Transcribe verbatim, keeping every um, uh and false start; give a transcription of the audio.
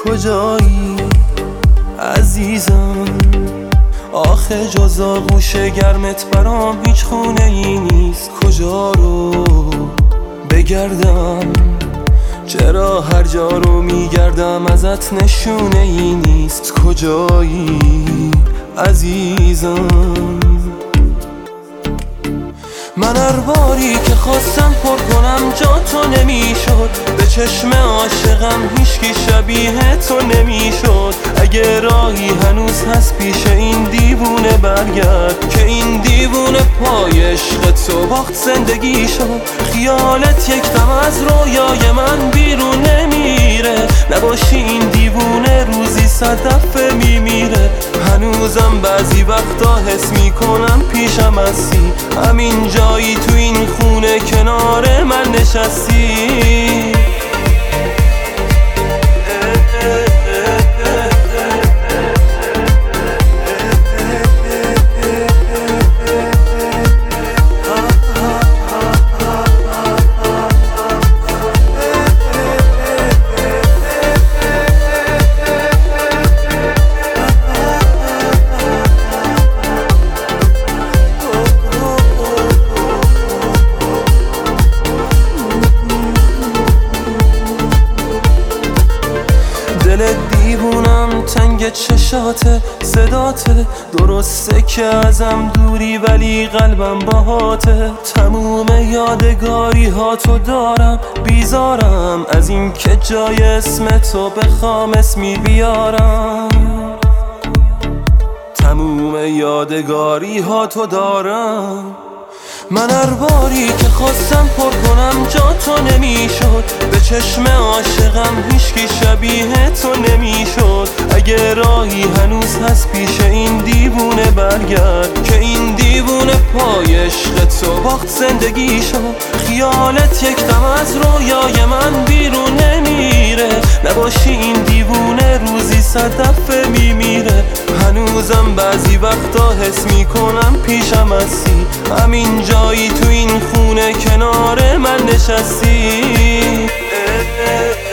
کجایی عزیزم؟ آخه جز آغوش گرمت برام هیچ خونه ای نیست. کجا رو بگردم؟ چرا هر جا رو میگردم ازت نشونه ای نیست. کجایی عزیزم؟ من هر باری که خواستم پر کنم جا تو نمیشد. به چشم عاشقم هیچکی شبیه تو نمیشد. اگه راهی هنوز هست پیش این دیوونه برگرد که این دیوونه پای عشق تو باخت زندگی شد. خیالت یک دم از رویای من بیرون نمیره. نباشی این دیوونه روزی صد دفعه میمیره. هنوزم بعضی وقتا حس میکنم پیشم هستی. همین جایی تو این خونه کنار من نشستی. دل دیوونم تنگ چشاته صداته. درسته که ازم دوری ولی قلبم باهاته. تموم یادگاری ها تو دارم بیزارم از این که جای اسم تو بخوام اسمی بیارم. تموم یادگاری ها تو دارم. من هر باری که خواستم پر کنم جا تو نمیشد. به چشم عاشقم هیچکی شبیه تو نمیشد. اگه راهی هنوز هست پیش این دیوونه برگرد که این دیوونه پای عشق تو باخت زندگی شد. خیالت یک دم از رویای من بیرون نمیره. نباشی این دیوونه روزی صد دفعه میمیره. هنوزم بعضی وقتا حس میکنم پیشم هستی. همین جایی تو این خونه کنار من نشستی.